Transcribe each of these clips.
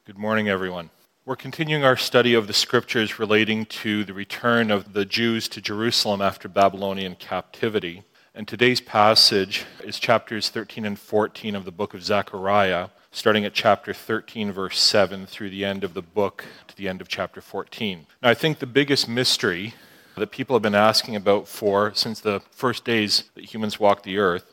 Good morning, everyone. We're continuing our study of the scriptures relating to the return of the Jews to Jerusalem after Babylonian captivity. And today's passage is chapters 13 and 14 of the book of Zechariah, starting at chapter 13, verse 7, through the end of the book to the end of chapter 14. Now, I think the biggest mystery that people have been asking about since the first days that humans walked the earth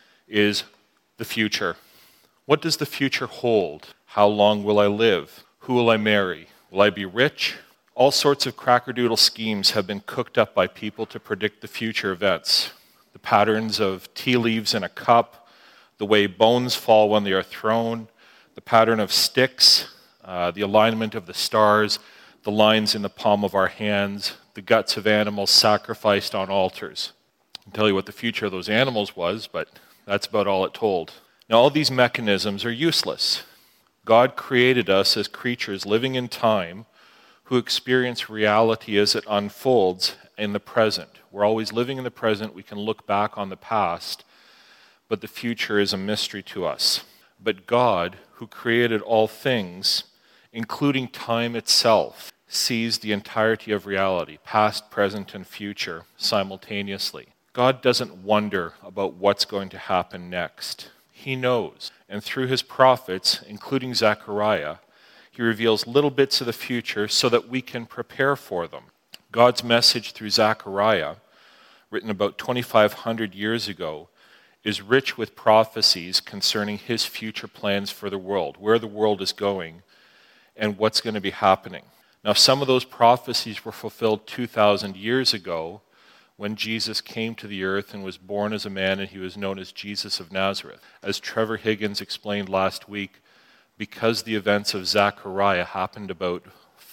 is the future. What does the future hold? How long will I live? Who will I marry? Will I be rich? All sorts of crackerdoodle schemes have been cooked up by people to predict the future events. The patterns of tea leaves in a cup, the way bones fall when they are thrown, the pattern of sticks, the alignment of the stars, the lines in the palm of our hands, the guts of animals sacrificed on altars. I can tell you what the future of those animals was, but that's about all it told. Now, all these mechanisms are useless. God created us as creatures living in time who experience reality as it unfolds in the present. We're always living in the present. We can look back on the past, but the future is a mystery to us. But God, who created all things, including time itself, sees the entirety of reality, past, present, and future, simultaneously. God doesn't wonder about what's going to happen next. He knows. And through his prophets, including Zechariah, he reveals little bits of the future so that we can prepare for them. God's message through Zechariah, written about 2,500 years ago, is rich with prophecies concerning his future plans for the world, where the world is going, and what's going to be happening. Now, some of those prophecies were fulfilled 2,000 years ago, when Jesus came to the earth and was born as a man, and he was known as Jesus of Nazareth. As Trevor Higgins explained last week, because the events of Zechariah happened about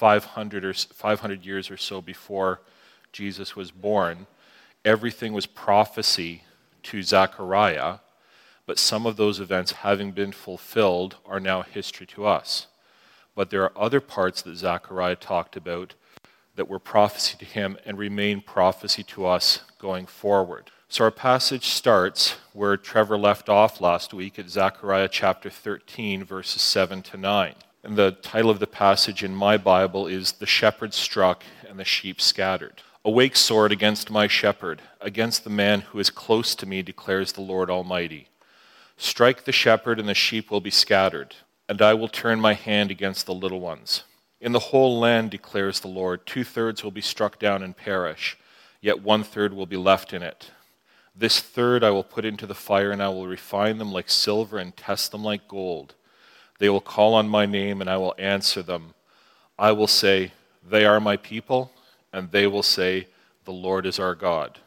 500 years or so before Jesus was born, everything was prophecy to Zechariah, but some of those events, having been fulfilled, are now history to us. But there are other parts that Zechariah talked about that were prophecy to him and remain prophecy to us going forward. So our passage starts where Trevor left off last week at Zechariah chapter 13, verses 7 to 9. And the title of the passage in my Bible is "The Shepherd Struck and the Sheep Scattered." "Awake, sword, against my shepherd, against the man who is close to me, declares the Lord Almighty. Strike the shepherd and the sheep will be scattered, and I will turn my hand against the little ones. In the whole land, declares the Lord, 2/3 will be struck down and perish, yet 1/3 will be left in it. This third I will put into the fire, and I will refine them like silver and test them like gold. They will call on my name, and I will answer them. I will say, 'They are my people,' and they will say, 'The Lord is our God.'"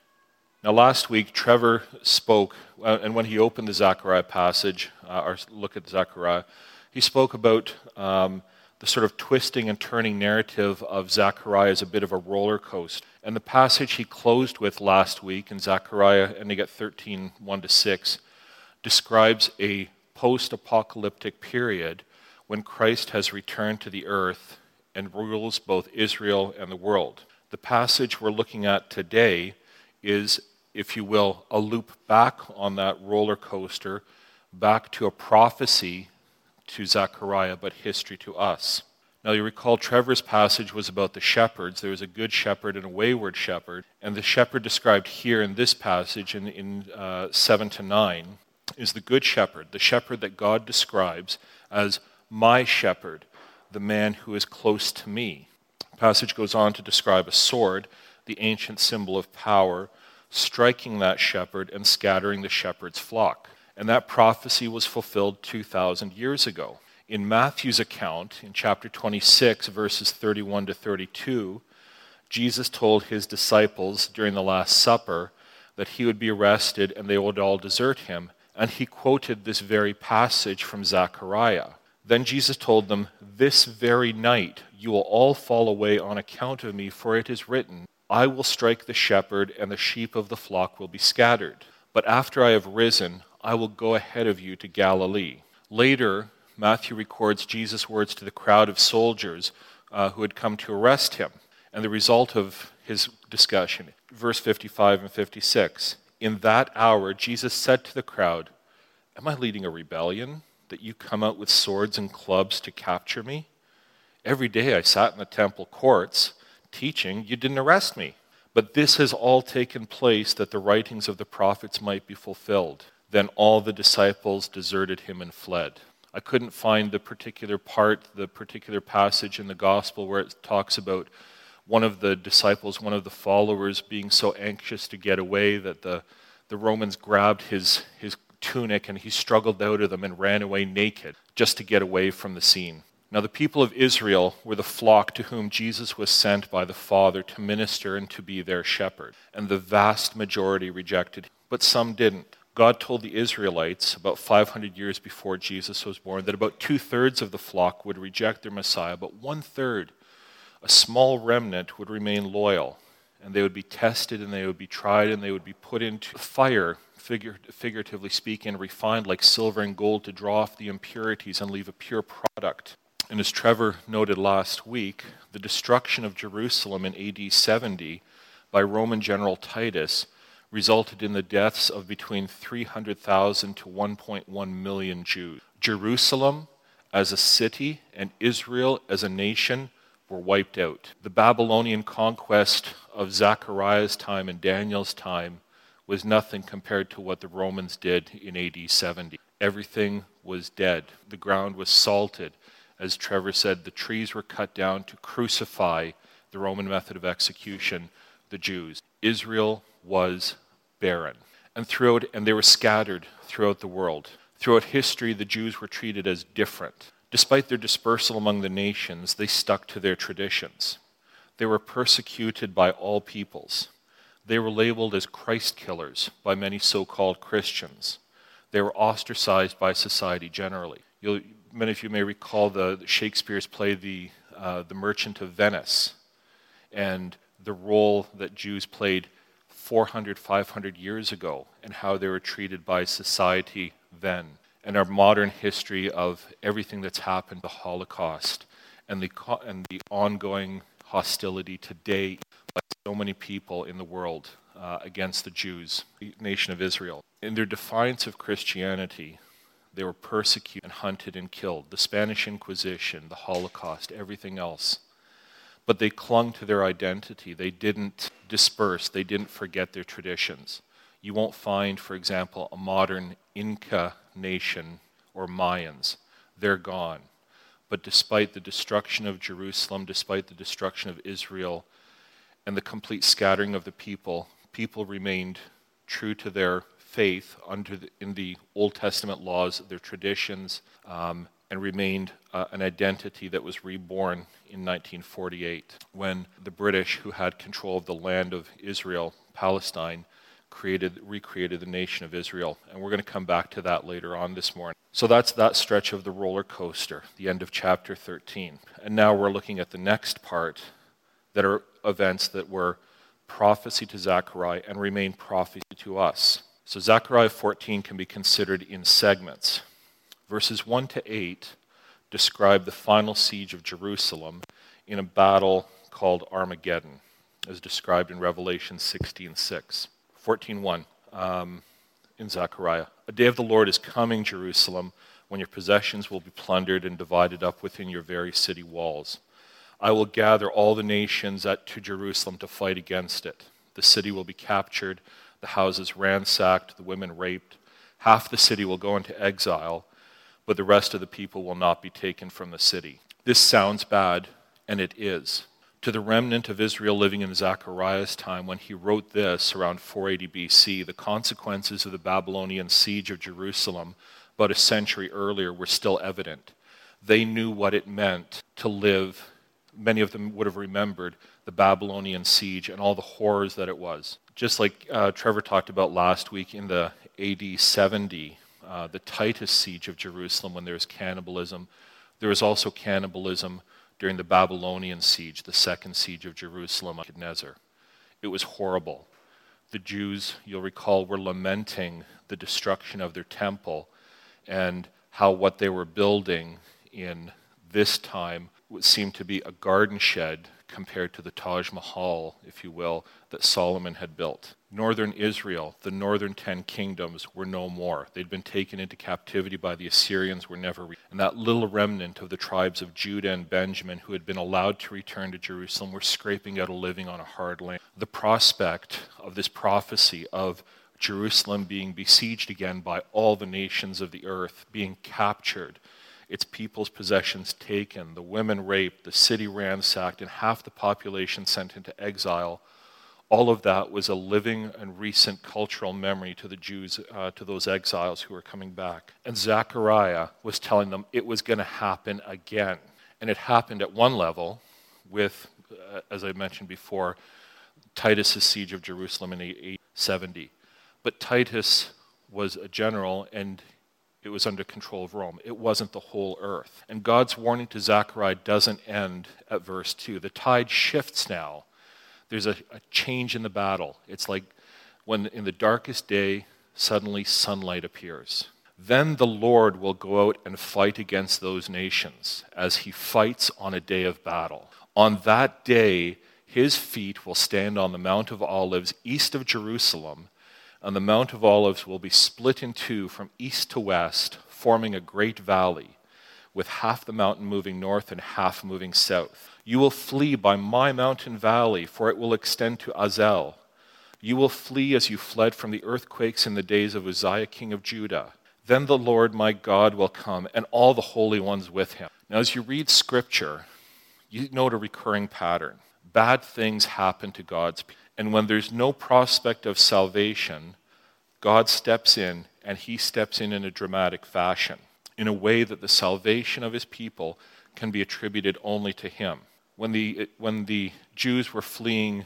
Now, last week, Trevor spoke, and when he opened the Zechariah passage, or look at Zechariah, he spoke about the sort of twisting and turning narrative of Zechariah as a bit of a roller coaster. And the passage he closed with last week in Zechariah, and you get 13, 1-6, describes a post-apocalyptic period when Christ has returned to the earth and rules both Israel and the world. The passage we're looking at today is, if you will, a loop back on that roller coaster, back to a prophecy to Zechariah, but history to us. Now, you recall Trevor's passage was about the shepherds. There was a good shepherd and a wayward shepherd. And the shepherd described here in this passage in 7 to 9 is the good shepherd, the shepherd that God describes as my shepherd, the man who is close to me. The passage goes on to describe a sword, the ancient symbol of power, striking that shepherd and scattering the shepherd's flock. And that prophecy was fulfilled 2,000 years ago. In Matthew's account, in chapter 26, verses 31 to 32, Jesus told his disciples during the Last Supper that he would be arrested and they would all desert him. And he quoted this very passage from Zechariah. Then Jesus told them, "This very night you will all fall away on account of me, for it is written, 'I will strike the shepherd, and the sheep of the flock will be scattered.' But after I have risen, I will go ahead of you to Galilee." Later, Matthew records Jesus' words to the crowd of soldiers who had come to arrest him. And the result of his discussion, verse 55 and 56, "In that hour Jesus said to the crowd, 'Am I leading a rebellion that you come out with swords and clubs to capture me? Every day I sat in the temple courts teaching, you didn't arrest me. But this has all taken place that the writings of the prophets might be fulfilled. Then all the disciples deserted him and fled. I couldn't find the particular part, the particular passage in the gospel where it talks about one of the disciples, one of the followers being so anxious to get away that the Romans grabbed his tunic and he struggled out of them and ran away naked just to get away from the scene. Now the people of Israel were the flock to whom Jesus was sent by the Father to minister and to be their shepherd. And the vast majority rejected him, but some didn't. God told the Israelites about 500 years before Jesus was born that about 2/3 of the flock would reject their Messiah, but 1/3, a small remnant, would remain loyal. And they would be tested and they would be tried and they would be put into fire, figuratively speaking, refined like silver and gold to draw off the impurities and leave a pure product. And as Trevor noted last week, the destruction of Jerusalem in AD 70 by Roman General Titus resulted in the deaths of between 300,000 to 1.1 million Jews. Jerusalem as a city and Israel as a nation were wiped out. The Babylonian conquest of Zechariah's time and Daniel's time was nothing compared to what the Romans did in AD 70. Everything was dead. The ground was salted. As Trevor said, the trees were cut down to crucify the Roman method of execution, the Jews. Israel was barren. And they were scattered throughout the world. Throughout history, the Jews were treated as different. Despite their dispersal among the nations, they stuck to their traditions. They were persecuted by all peoples. They were labeled as Christ killers by many so-called Christians. They were ostracized by society generally. Many of you may recall Shakespeare's play, The Merchant of Venice, and the role that Jews played 400, 500 years ago and how they were treated by society then. And our modern history of everything that's happened, the Holocaust, and the ongoing hostility today by so many people in the world against the Jews, the nation of Israel. In their defiance of Christianity, they were persecuted and hunted and killed. The Spanish Inquisition, the Holocaust, everything else. But they clung to their identity. They didn't disperse. They didn't forget their traditions. You won't find, for example, a modern Inca nation or Mayans. They're gone. But despite the destruction of Jerusalem, despite the destruction of Israel, and the complete scattering of the people remained true to their faith in the Old Testament laws, their traditions, and remained an identity that was reborn in 1948 when the British, who had control of the land of Israel, Palestine, recreated the nation of Israel. And we're going to come back to that later on this morning. So that's that stretch of the roller coaster, the end of chapter 13. And now we're looking at the next part that are events that were prophecy to Zechariah and remain prophecy to us. So Zechariah 14 can be considered in segments. Verses 1 to 8 describe the final siege of Jerusalem in a battle called Armageddon, as described in Revelation 16:6. 14:1 in Zechariah. A day of the Lord is coming, Jerusalem, when your possessions will be plundered and divided up within your very city walls. I will gather all the nations to Jerusalem to fight against it. The city will be captured, the houses ransacked, the women raped. Half the city will go into exile, but the rest of the people will not be taken from the city. This sounds bad, and it is. To the remnant of Israel living in Zechariah's time, when he wrote this around 480 BC, the consequences of the Babylonian siege of Jerusalem about a century earlier were still evident. They knew what it meant to live. Many of them would have remembered the Babylonian siege and all the horrors that it was. Just like Trevor talked about last week in the AD 70, the Titus siege of Jerusalem, when there was cannibalism, there was also cannibalism during the Babylonian siege, the second siege of Jerusalem, Nebuchadnezzar. It was horrible. The Jews, you'll recall, were lamenting the destruction of their temple and how what they were building in this time seemed to be a garden shed compared to the Taj Mahal, if you will, that Solomon had built. northern Israel, the northern 10 kingdoms, were no more. They'd been taken into captivity by the Assyrians, were never and that little remnant of the tribes of Judah and Benjamin who had been allowed to return to Jerusalem were scraping out a living on a hard land. The prospect of this prophecy of Jerusalem being besieged again by all the nations of the earth, being captured, its people's possessions taken, the women raped, the city ransacked, and half the population sent into exile, all of that was a living and recent cultural memory to the Jews, to those exiles who were coming back. And Zechariah was telling them it was going to happen again. And it happened at one level with, as I mentioned before, Titus' siege of Jerusalem in 870. But Titus was a general, and it was under control of Rome. It wasn't the whole earth. And God's warning to Zechariah doesn't end at verse 2. The tide shifts now. There's a change in the battle. It's like when in the darkest day, suddenly sunlight appears. Then the Lord will go out and fight against those nations as he fights on a day of battle. On that day, his feet will stand on the Mount of Olives east of Jerusalem, and the Mount of Olives will be split in two from east to west, forming a great valley, with half the mountain moving north and half moving south. You will flee by my mountain valley, for it will extend to Azel. You will flee as you fled from the earthquakes in the days of Uzziah king of Judah. Then the Lord my God will come, and all the holy ones with him. Now as you read Scripture, you note a recurring pattern. Bad things happen to God's people. And when there's no prospect of salvation, God steps in, and he steps in a dramatic fashion, in a way that the salvation of his people can be attributed only to him. When the Jews were fleeing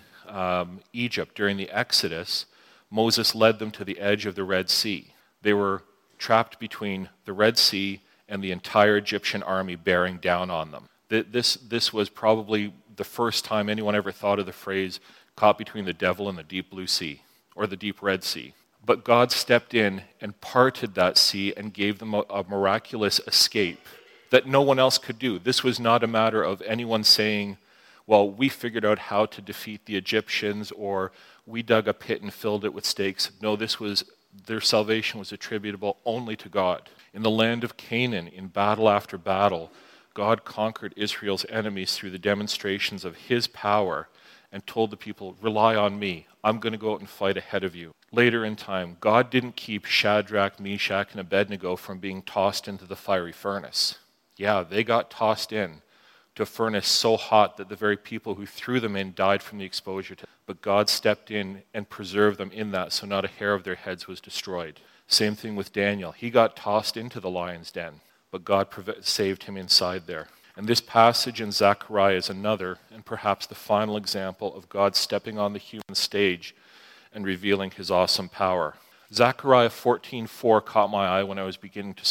Egypt during the Exodus, Moses led them to the edge of the Red Sea. They were trapped between the Red Sea and the entire Egyptian army bearing down on them. This was probably the first time anyone ever thought of the phrase caught between the devil and the deep blue sea, or the deep Red Sea. But God stepped in and parted that sea and gave them a miraculous escape that no one else could do. This was not a matter of anyone saying, well, we figured out how to defeat the Egyptians, or we dug a pit and filled it with stakes. No, their salvation was attributable only to God. In the land of Canaan, in battle after battle, God conquered Israel's enemies through the demonstrations of his power and told the people, rely on me. I'm going to go out and fight ahead of you. Later in time, God didn't keep Shadrach, Meshach, and Abednego from being tossed into the fiery furnace. Yeah, they got tossed in to a furnace so hot that the very people who threw them in died from the exposure to it. But God stepped in and preserved them in that, so not a hair of their heads was destroyed. Same thing with Daniel. He got tossed into the lion's den, but God saved him inside there. And this passage in Zechariah is another, and perhaps the final example of God stepping on the human stage and revealing his awesome power. Zechariah 14:4 caught my eye when I was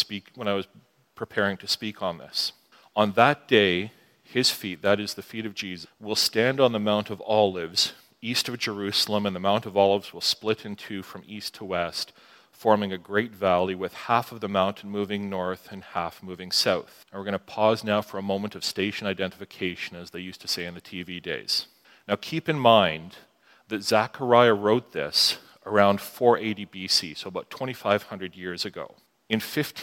preparing to speak on this. On that day, his feet, that is the feet of Jesus, will stand on the Mount of Olives, east of Jerusalem, and the Mount of Olives will split in two from east to west, forming a great valley with half of the mountain moving north and half moving south. And we're going to pause now for a moment of station identification, as they used to say in the TV days. Now keep in mind that Zechariah wrote this around 480 BC, so about 2,500 years ago. In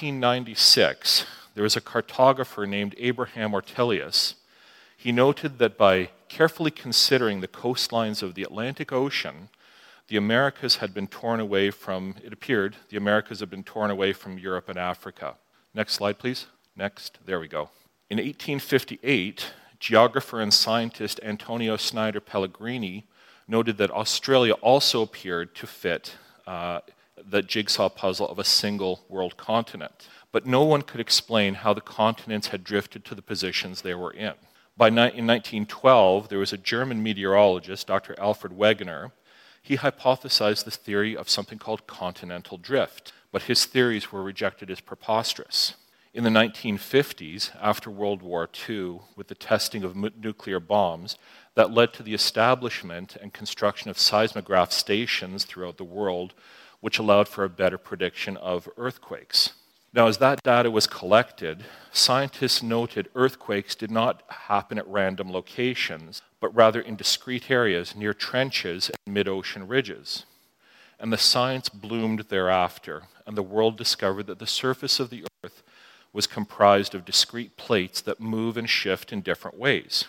1596, there was a cartographer named Abraham Ortelius. He noted that by carefully considering the coastlines of the Atlantic Ocean, the Americas had been torn away from, it appeared, the Americas had been torn away from Europe and Africa. Next slide, please. Next, there we go. In 1858, geographer and scientist Antonio Snider Pellegrini noted that Australia also appeared to fit the jigsaw puzzle of a single world continent. But no one could explain how the continents had drifted to the positions they were in. In 1912, there was a German meteorologist, Dr. Alfred Wegener. He hypothesized the theory of something called continental drift, but his theories were rejected as preposterous. In the 1950s, after World War II, with the testing of nuclear bombs, that led to the establishment and construction of seismograph stations throughout the world, which allowed for a better prediction of earthquakes. Now, as that data was collected, scientists noted earthquakes did not happen at random locations, but rather in discrete areas near trenches and mid-ocean ridges. and the science bloomed thereafter, and the world discovered that the surface of the earth was comprised of discrete plates that move and shift in different ways.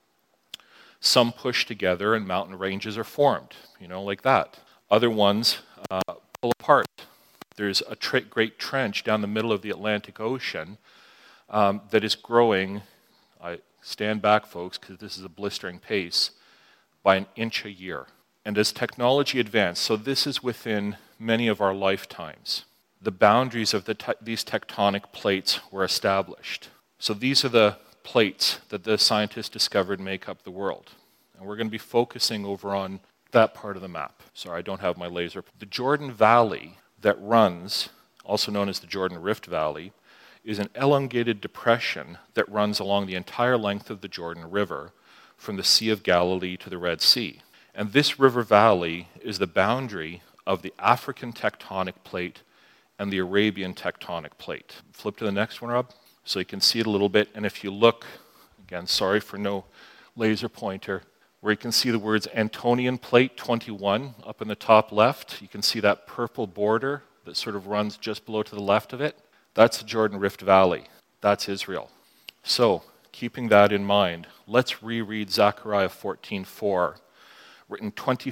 Some push together and mountain ranges are formed, like that. Other ones pull apart. There's a great trench down the middle of the Atlantic Ocean that is growing, I stand back folks because this is a blistering pace, by an inch a year. And as technology advanced, so this is within many of our lifetimes, the boundaries of these tectonic plates were established. So these are the plates that the scientists discovered make up the world. And we're going to be focusing over on that part of the map. Sorry, I don't have my laser. The Jordan Valley that runs, also known as the Jordan Rift Valley, is an elongated depression that runs along the entire length of the Jordan River from the Sea of Galilee to the Red Sea. And this river valley is the boundary of the African tectonic plate and the Arabian tectonic plate. Flip to the next one, Rob, so you can see it a little bit. And if you look, again, sorry for no laser pointer, where you can see the words Antonian Plate 21 up in the top left. You can see that purple border that sort of runs just below to the left of it. That's the Jordan Rift Valley. That's Israel. So, keeping that in mind, let's reread Zechariah 14:4, written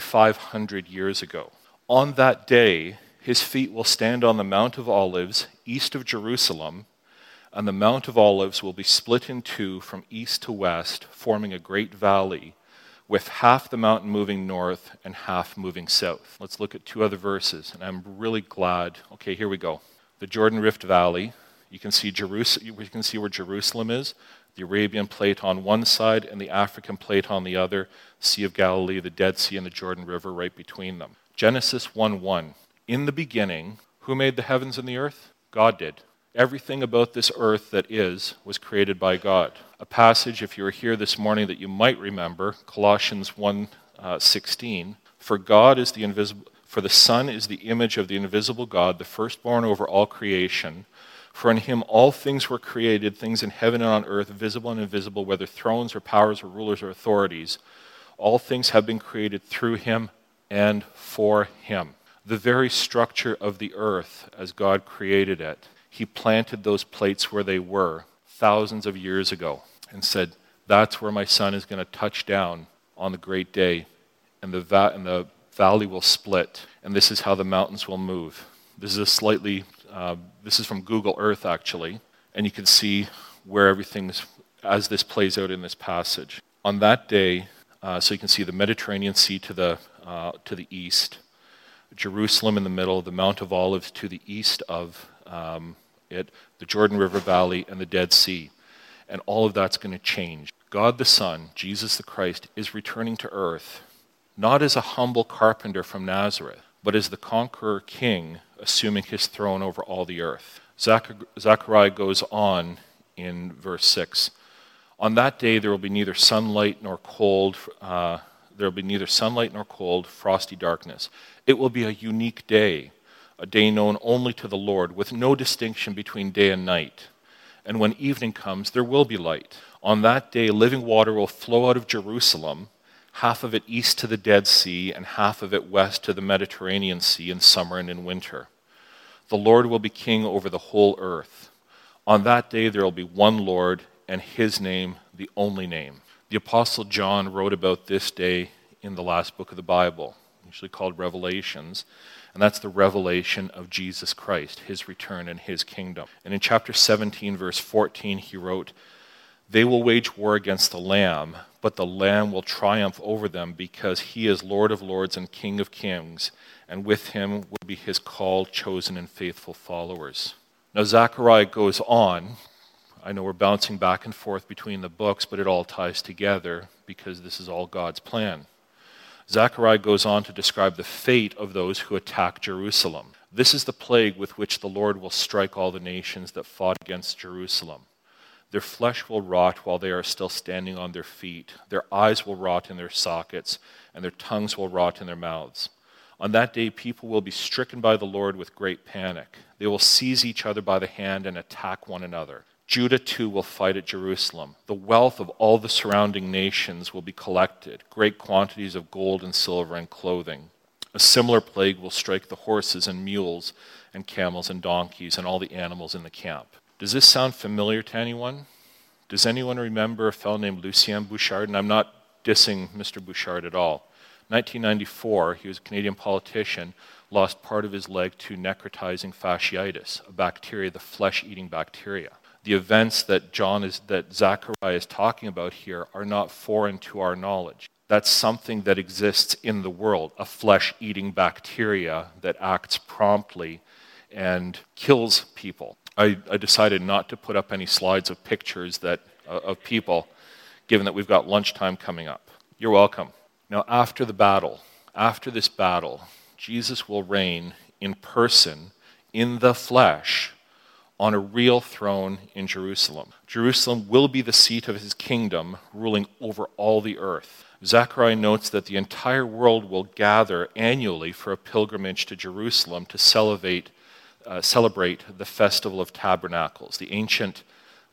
2,500 years ago. On that day, his feet will stand on the Mount of Olives, east of Jerusalem, and the Mount of Olives will be split in two from east to west, forming a great valley, with half the mountain moving north and half moving south. Let's look at two other verses, and I'm really glad. Okay, here we go. The Jordan Rift Valley, you can see where Jerusalem is, the Arabian plate on one side and the African plate on the other, Sea of Galilee, the Dead Sea, and the Jordan River right between them. Genesis 1:1. In the beginning, who made the heavens and the earth? God did. Everything about this earth that is was created by God. A passage, if you were here this morning, that you might remember, Colossians 1:16. For the Son is the image of the invisible God, the firstborn over all creation. For in him all things were created, things in heaven and on earth, visible and invisible, whether thrones or powers or rulers or authorities. All things have been created through him and for him. The very structure of the earth, as God created it, he planted those plates where they were thousands of years ago and said, that's where my Son is going to touch down on the great day, and the valley will split, and this is how the mountains will move. This is from Google Earth, actually, and you can see where everything's, as this plays out in this passage. On that day, so you can see the Mediterranean Sea to the east, Jerusalem in the middle, the Mount of Olives to the east of the Jordan River Valley, and the Dead Sea. And all of that's going to change. God the Son, Jesus the Christ, is returning to earth, not as a humble carpenter from Nazareth, but as the conqueror king, assuming his throne over all the earth. Zechariah goes on in verse 6. On that day there will be neither sunlight nor cold, frosty darkness. It will be a unique day, a day known only to the Lord, with no distinction between day and night. And when evening comes, there will be light. On that day, living water will flow out of Jerusalem, half of it east to the Dead Sea, and half of it west to the Mediterranean Sea in summer and in winter. The Lord will be king over the whole earth. On that day, there will be one Lord, and his name, the only name. The Apostle John wrote about this day in the last book of the Bible, usually called Revelations. And that's the revelation of Jesus Christ, his return and his kingdom. And in chapter 17, verse 14, he wrote, they will wage war against the Lamb, but the Lamb will triumph over them because he is Lord of lords and King of kings, and with him will be his called, chosen, and faithful followers. Now Zechariah goes on. I know we're bouncing back and forth between the books, but it all ties together because this is all God's plan. Zechariah goes on to describe the fate of those who attack Jerusalem. This is the plague with which the Lord will strike all the nations that fought against Jerusalem. Their flesh will rot while they are still standing on their feet. Their eyes will rot in their sockets, and their tongues will rot in their mouths. On that day, people will be stricken by the Lord with great panic. They will seize each other by the hand and attack one another. Judah too will fight at Jerusalem. The wealth of all the surrounding nations will be collected, great quantities of gold and silver and clothing. A similar plague will strike the horses and mules and camels and donkeys and all the animals in the camp. Does this sound familiar to anyone? Does anyone remember a fellow named Lucien Bouchard? And I'm not dissing Mr. Bouchard at all. 1994, he was a Canadian politician, lost part of his leg to necrotizing fasciitis, a bacteria, the flesh-eating bacteria. The events that Zechariah is talking about here are not foreign to our knowledge. That's something that exists in the world, a flesh-eating bacteria that acts promptly and kills people. I decided not to put up any slides of pictures of people, given that we've got lunchtime coming up. You're welcome. Now, after this battle, Jesus will reign in person, in the flesh, on a real throne in Jerusalem. Jerusalem will be the seat of his kingdom, ruling over all the earth. Zechariah notes that the entire world will gather annually for a pilgrimage to Jerusalem to celebrate the Festival of Tabernacles, the ancient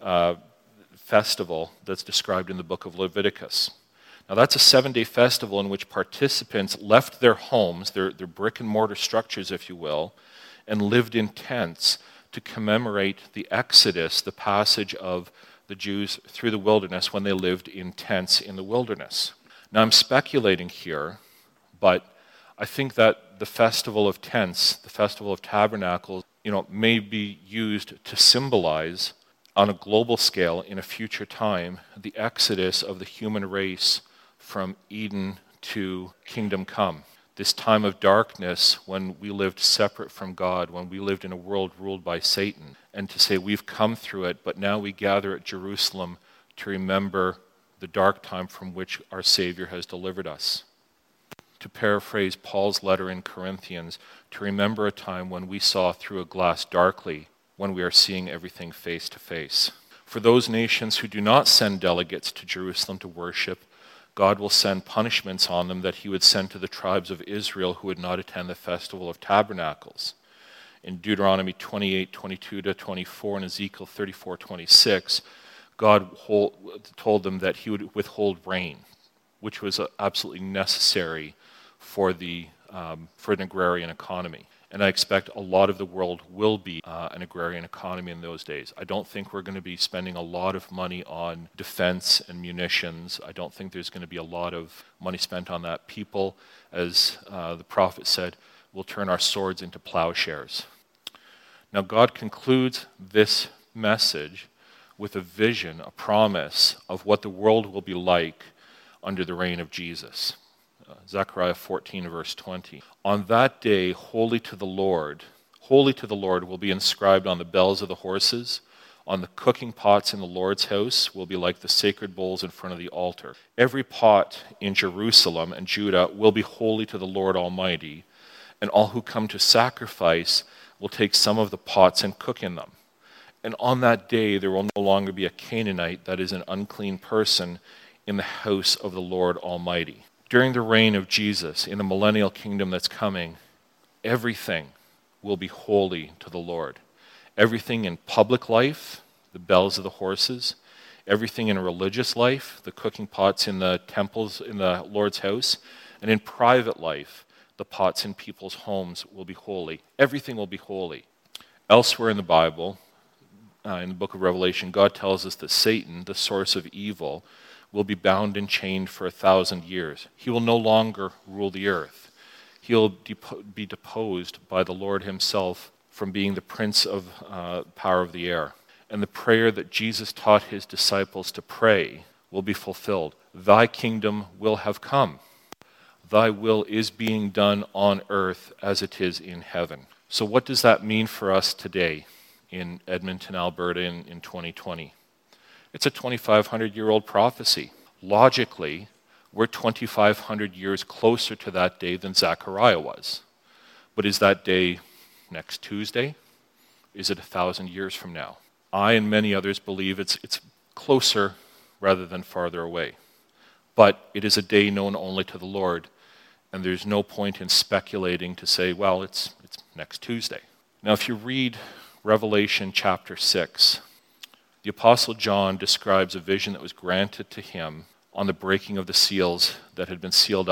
festival that's described in the book of Leviticus. Now, that's a 7-day festival in which participants left their homes, their brick and mortar structures, if you will, and lived in tents to commemorate the Exodus, the passage of the Jews through the wilderness when they lived in tents in the wilderness. Now, I'm speculating here, but I think that the Festival of Tents, the Festival of Tabernacles, may be used to symbolize on a global scale in a future time the exodus of the human race from Eden to kingdom come. This time of darkness when we lived separate from God, when we lived in a world ruled by Satan, and to say we've come through it, but now we gather at Jerusalem to remember the dark time from which our Savior has delivered us. To paraphrase Paul's letter in Corinthians, to remember a time when we saw through a glass darkly, when we are seeing everything face to face. For those nations who do not send delegates to Jerusalem to worship, God will send punishments on them that he would send to the tribes of Israel who would not attend the Festival of Tabernacles. In Deuteronomy 28:22-24 and Ezekiel 34:26, God told them that he would withhold rain, which was absolutely necessary for an agrarian economy. And I expect a lot of the world will be an agrarian economy in those days. I don't think we're going to be spending a lot of money on defense and munitions. I don't think there's going to be a lot of money spent on that. People, as the prophet said, will turn our swords into plowshares. Now, God concludes this message with a vision, a promise of what the world will be like under the reign of Jesus. Zechariah 14, verse 20. On that day, holy to the Lord will be inscribed on the bells of the horses, on the cooking pots in the Lord's house will be like the sacred bowls in front of the altar. Every pot in Jerusalem and Judah will be holy to the Lord Almighty, and all who come to sacrifice will take some of the pots and cook in them. And on that day, there will no longer be a Canaanite, that is an unclean person, in the house of the Lord Almighty. During the reign of Jesus, in the millennial kingdom that's coming, everything will be holy to the Lord. Everything in public life, the bells of the horses, everything in religious life, the cooking pots in the temples in the Lord's house, and in private life, the pots in people's homes will be holy. Everything will be holy. Elsewhere in the Bible, in the book of Revelation, God tells us that Satan, the source of evil, will be bound and chained for 1,000 years. He will no longer rule the earth. He'll be deposed by the Lord himself from being the prince of power of the air. And the prayer that Jesus taught his disciples to pray will be fulfilled. Thy kingdom will have come. Thy will is being done on earth as it is in heaven. So what does that mean for us today in Edmonton, Alberta in 2020? It's a 2,500-year-old prophecy. Logically, we're 2,500 years closer to that day than Zechariah was. But is that day next Tuesday? Is it 1,000 years from now? I and many others believe it's closer rather than farther away. But it is a day known only to the Lord, and there's no point in speculating to say, well, it's next Tuesday. Now, if you read Revelation chapter 6, the Apostle John describes a vision that was granted to him on the breaking of the seals that had been sealed up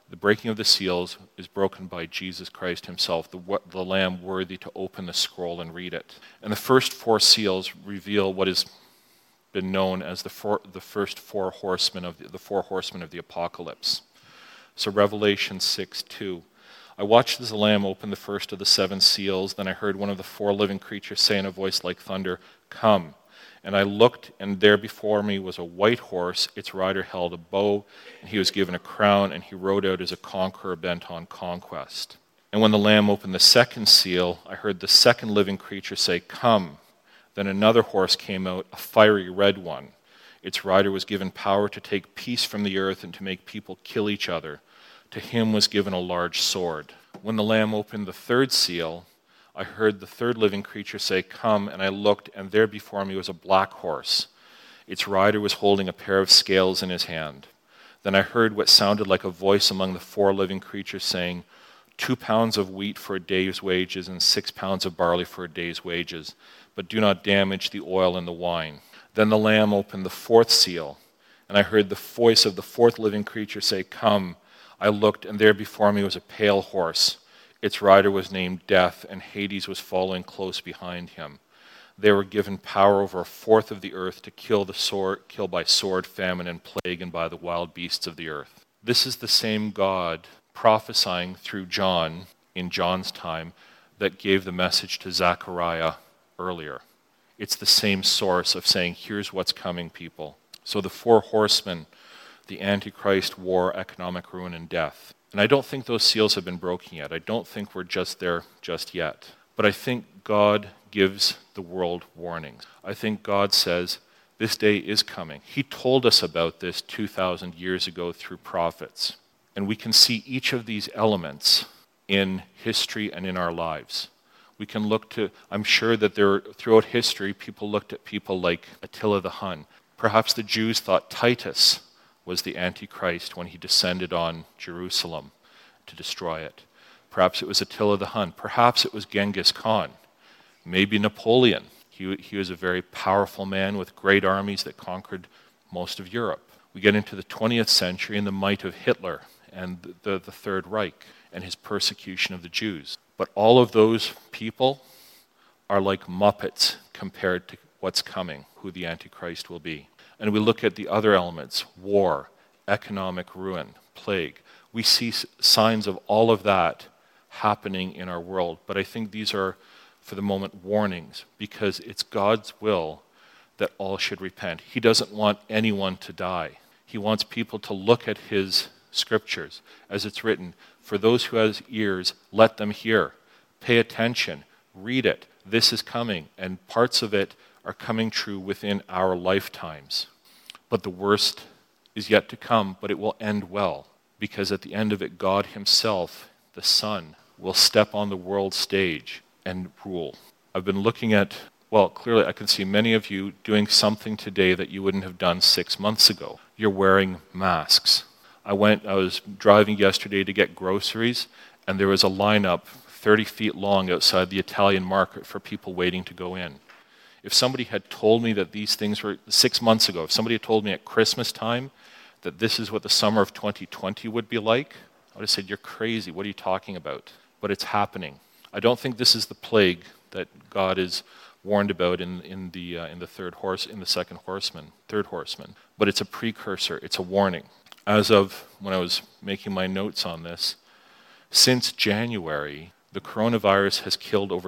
The breaking of the seals is broken by Jesus Christ himself, the Lamb worthy to open the scroll and read it. And the first 4 seals reveal what has been known as the first 4 horsemen of the apocalypse. So Revelation 6:2. I watched as the Lamb opened the first of the 7 seals. Then I heard one of the 4 living creatures say in a voice like thunder, "Come." And I looked, and there before me was a white horse. Its rider held a bow, and he was given a crown, and he rode out as a conqueror bent on conquest. And when the Lamb opened the second seal, I heard the second living creature say, "Come." Then another horse came out, a fiery red one. Its rider was given power to take peace from the earth and to make people kill each other. To him was given a large sword. When the Lamb opened the third seal, I heard the third living creature say, "Come," and I looked, and there before me was a black horse. Its rider was holding a pair of scales in his hand. Then I heard what sounded like a voice among the 4 living creatures saying, 2 pounds of wheat for a day's wages and 6 pounds of barley for a day's wages, but do not damage the oil and the wine. Then the Lamb opened the 4th seal, and I heard the voice of the 4th living creature say, "Come." I looked, and there before me was a pale horse. Its rider was named Death, and Hades was following close behind him. They were given power over 1/4 of the earth to kill by sword, famine, and plague, and by the wild beasts of the earth. This is the same God prophesying through John in John's time that gave the message to Zechariah earlier. It's the same source of saying, here's what's coming, people. So the 4 horsemen, the Antichrist, war, economic ruin, and death. And I don't think those seals have been broken yet. I don't think we're just there just yet. But I think God gives the world warnings. I think God says, this day is coming. He told us about this 2,000 years ago through prophets. And we can see each of these elements in history and in our lives. We can look to, I'm sure that throughout history, people looked at people like Attila the Hun. Perhaps the Jews thought Titus was the Antichrist when he descended on Jerusalem to destroy it. Perhaps it was Attila the Hun. Perhaps it was Genghis Khan. Maybe Napoleon. He was a very powerful man with great armies that conquered most of Europe. We get into the 20th century and the might of Hitler and the Third Reich and his persecution of the Jews. But all of those people are like Muppets compared to what's coming, who the Antichrist will be. And we look at the other elements, war, economic ruin, plague. We see signs of all of that happening in our world. But I think these are, for the moment, warnings, because it's God's will that all should repent. He doesn't want anyone to die. He wants people to look at his scriptures, as it's written, for those who have ears, let them hear. Pay attention, read it. This is coming, and parts of it are coming true within our lifetimes. But the worst is yet to come, but it will end well, because at the end of it, God himself, the Son, will step on the world stage and rule. I've been looking at, well, clearly I can see many of you doing something today that you wouldn't have done 6 months ago. You're wearing masks. I was driving yesterday to get groceries, and there was a lineup 30 feet long outside the Italian market for people waiting to go in. If somebody had told me that these things were 6 months ago, if somebody had told me at Christmas time that this is what the summer of 2020 would be like, I would have said, you're crazy, what are you talking about? But it's happening. I don't think this is the plague that God is warned about in the second horseman, third horseman. But it's a precursor, it's a warning. As of when I was making my notes on this, since January, the coronavirus has killed over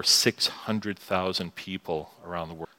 600,000 people around the world.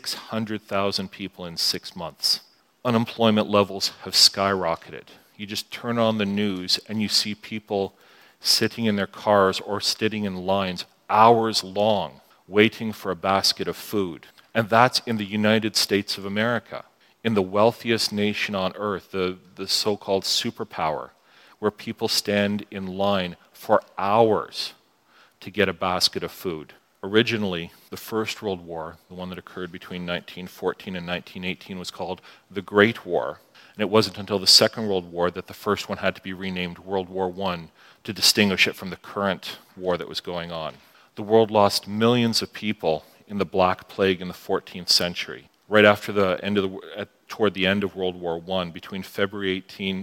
600,000 people in 6 months. Unemployment levels have skyrocketed. You just turn on the news and you see people sitting in their cars or sitting in lines hours long waiting for a basket of food. And that's in the United States of America, in the wealthiest nation on earth, the so-called superpower, where people stand in line for hours to get a basket of food. Originally, the First World War, the one that occurred between 1914 and 1918, was called the Great War. And it wasn't until the Second World War that the first one had to be renamed World War I to distinguish it from the current war that was going on. The world lost millions of people in the Black Plague in the 14th century. Right after the end of toward the end of World War I, between February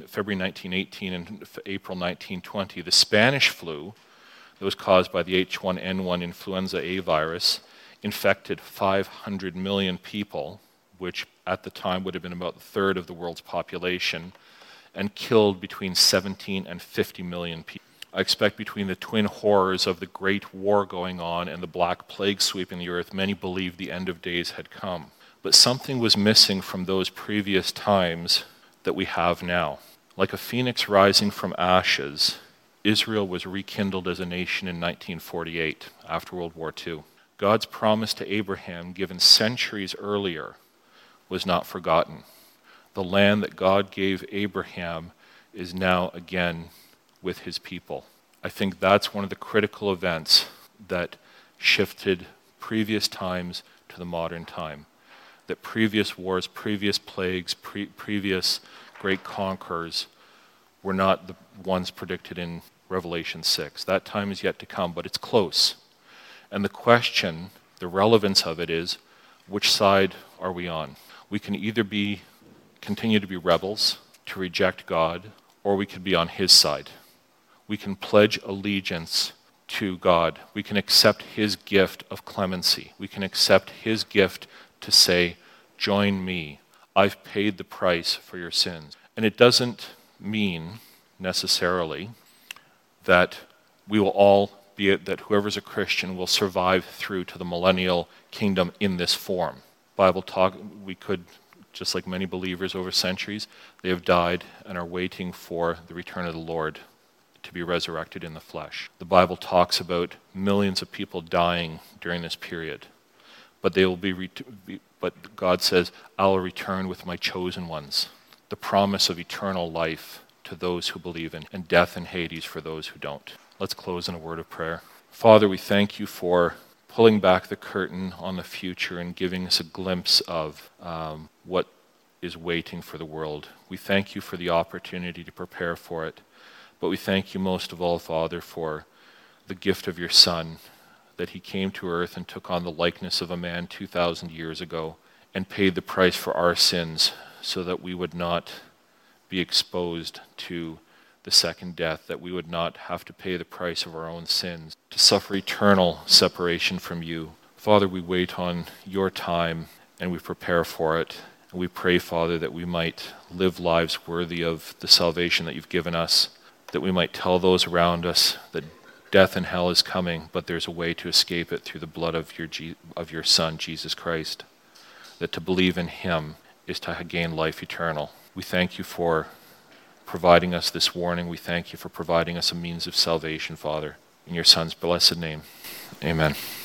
1918 and April 1920, the Spanish flu that was caused by the H1N1 influenza A virus infected 500 million people, which at the time would have been about a third of the world's population, and killed between 17 and 50 million people. I expect between the twin horrors of the Great War going on and the Black Plague sweeping the earth, many believed the end of days had come. But something was missing from those previous times that we have now. Like a phoenix rising from ashes, Israel was rekindled as a nation in 1948, after World War II. God's promise to Abraham, given centuries earlier, was not forgotten. The land that God gave Abraham is now again with his people. I think that's one of the critical events that shifted previous times to the modern time. That previous wars, previous plagues, previous great conquerors were not the ones predicted in Revelation 6. That time is yet to come, but it's close. And the question, the relevance of it is, which side are we on? We can either continue to be rebels, to reject God, or we could be on his side. We can pledge allegiance to God. We can accept his gift of clemency. We can accept his gift to say, join me. I've paid the price for your sins. And it doesn't mean necessarily that we will all be it, that whoever's a Christian will survive through to the millennial kingdom in this form. Bible talk, we could, just like many believers over centuries, they have died and are waiting for the return of the Lord to be resurrected in the flesh. The Bible talks about millions of people dying during this period, but they will but God says, "I'll return with my chosen ones." The promise of eternal life to those who believe in, and death and Hades for those who don't. Let's close in a word of prayer. Father, we thank you for pulling back the curtain on the future and giving us a glimpse of what is waiting for the world. We thank you for the opportunity to prepare for it. But we thank you most of all, Father, for the gift of your Son, that he came to earth and took on the likeness of a man 2,000 years ago and paid the price for our sins so that we would not be exposed to the second death, that we would not have to pay the price of our own sins, to suffer eternal separation from you. Father, we wait on your time and we prepare for it. And we pray, Father, that we might live lives worthy of the salvation that you've given us, that we might tell those around us that death and hell is coming, but there's a way to escape it through the blood of your Son, Jesus Christ, that to believe in him is to gain life eternal. We thank you for providing us this warning. We thank you for providing us a means of salvation, Father. In your Son's blessed name, amen.